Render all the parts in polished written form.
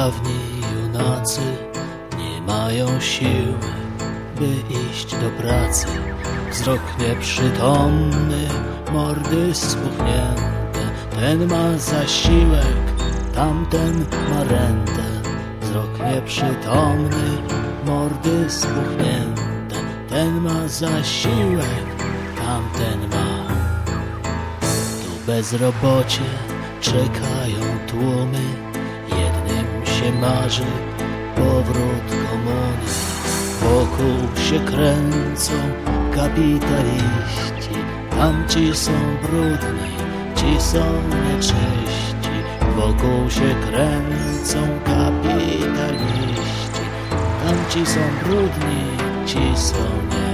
Dawni junacy nie mają siły, by iść do pracy. Wzrok nieprzytomny, mordy spuchnięte. Ten ma zasiłek, tamten ma rentę. Wzrok nieprzytomny, mordy spuchnięte. Ten ma zasiłek, tamten ma. Tu bezrobocie czekają tłumy. Jednym się marzy powrót komuny. Wokół się kręcą kapitaliści. Tamci są brudni, ci są nieczyści. Wokół się kręcą kapitaliści. Tamci są brudni, ci są nie.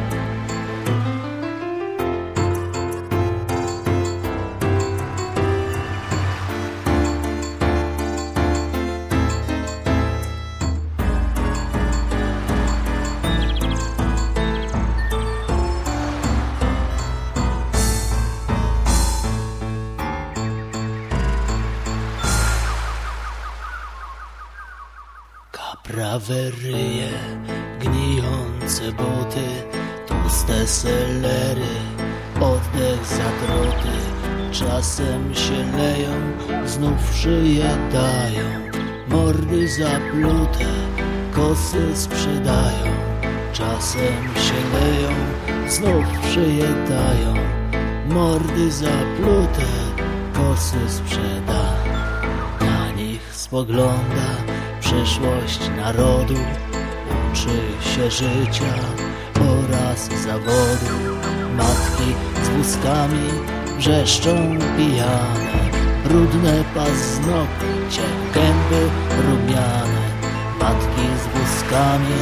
Prawe ryje, gnijące buty, tłuste selery, oddech zatruty. Czasem się leją, znów szyję dają, mordy zaplute, kosy sprzedają. Czasem się leją, znów szyję dają, mordy zaplute, kosy sprzedają. Na nich spogląda przyszłość narodu, uczy się życia oraz zawodu. Matki z wózkami wrzeszczą pijane, brudne paznokcie, gęby rumiane. Matki z wózkami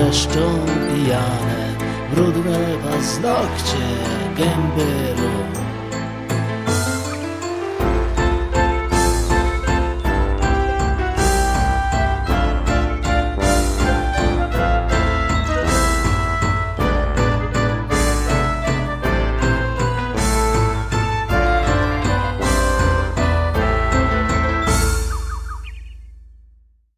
wrzeszczą pijane, brudne paznokcie, gęby rumiane.